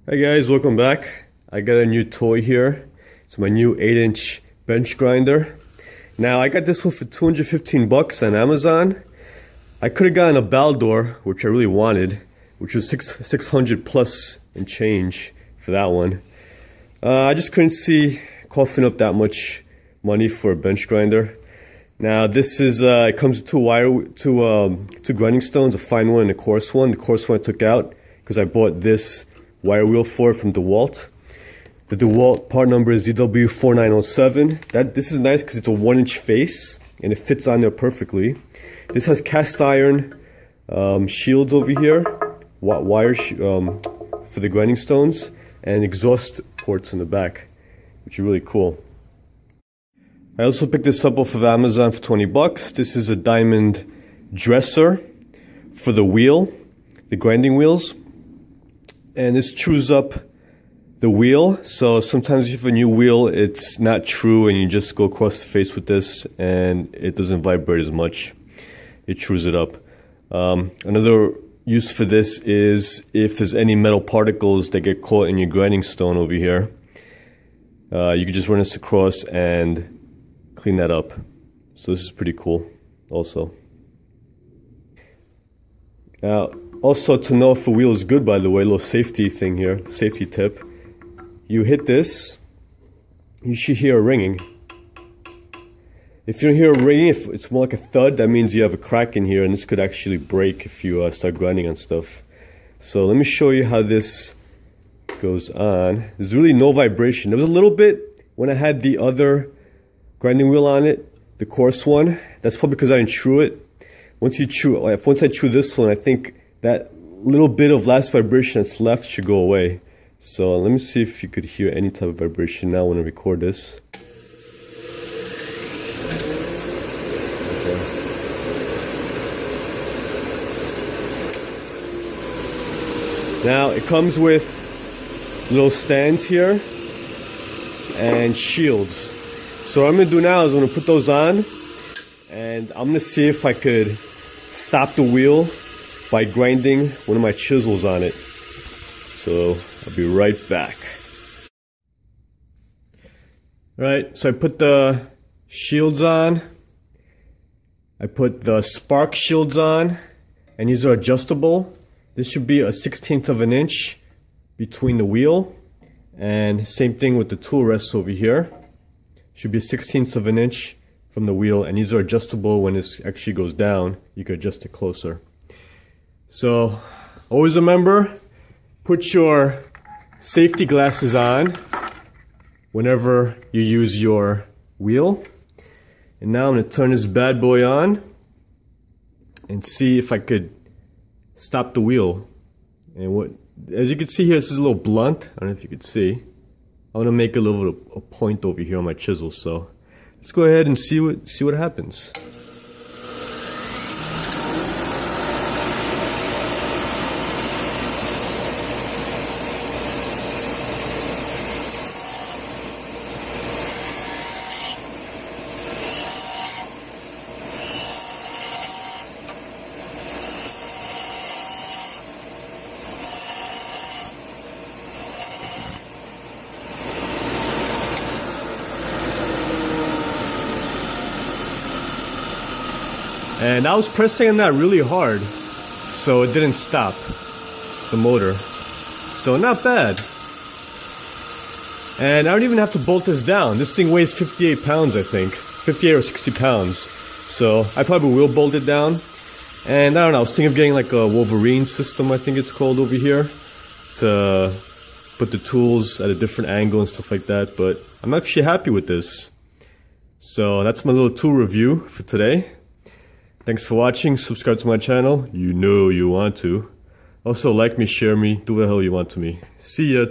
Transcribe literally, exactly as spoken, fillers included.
Hey guys, welcome back. I got a new toy here. It's my new eight inch bench grinder. Now I got this one for two hundred fifteen bucks on Amazon. I could have gotten a Baldor, which I really wanted, which was six, 600 plus and change for that one. Uh, I just couldn't see coughing up that much money for a bench grinder. Now this is, uh, it comes with two wire, two, um, two grinding stones, a fine one and a coarse one. The coarse one I took out because I bought this wire wheel for it from DeWalt. The DeWalt part number is D W four nine zero seven. That this is nice because it's a one inch face and it fits on there perfectly. This has cast iron um, shields over here, wire sh um, for the grinding stones, and exhaust ports in the back, which are really cool. I also picked this up off of Amazon for twenty bucks. This is a diamond dresser for the wheel, the grinding wheels. And this chews up the wheel, so sometimes if you have a new wheel, it's not true and you just go across the face with this and it doesn't vibrate as much. It chews it up. Um, another use for this is if there's any metal particles that get caught in your grinding stone over here, uh, you can just run this across and clean that up. So this is pretty cool also. Now, also, to know if a wheel is good, by the way, a little safety thing here, safety tip. You hit this, you should hear a ringing. If you don't hear a ringing, if it's more like a thud, that means you have a crack in here, and this could actually break if you uh, start grinding on stuff. So let me show you how this goes on. There's really no vibration. There was a little bit when I had the other grinding wheel on it, the coarse one. That's probably because I didn't chew it. Once you chew, once I chew this one, I think that little bit of last vibration that's left should go away. So let me see if you could hear any type of vibration now when I record this. Okay. Now it comes with little stands here and shields. So what I'm going to do now is I'm going to put those on and I'm going to see if I could stop the wheel by grinding one of my chisels on it. So I'll be right back. Alright, so I put the shields on. I put the spark shields on, and these are adjustable. This should be a sixteenth of an inch between the wheel, and same thing with the tool rests over here. Should be a sixteenth of an inch from the wheel, and these are adjustable. When this actually goes down, you can adjust it closer. So always remember, put your safety glasses on whenever you use your wheel. And now I'm going to turn this bad boy on and see if I could stop the wheel. And what, as you can see here, this is a little blunt. I don't know if you could see. I want to make a little a point over here on my chisel. So let's go ahead and see what see what happens. And I was pressing on that really hard, so it didn't stop the motor. So not bad. And I don't even have to bolt this down. This thing weighs fifty-eight pounds, I think. fifty-eight or sixty pounds. So I probably will bolt it down. And I don't know, I was thinking of getting like a Wolverine system, I think it's called over here, to put the tools at a different angle and stuff like that. But I'm actually happy with this. So that's my little tool review for today. Thanks for watching. Subscribe to my channel. You know you want to. Also like me, share me, do what the hell you want to me. See ya.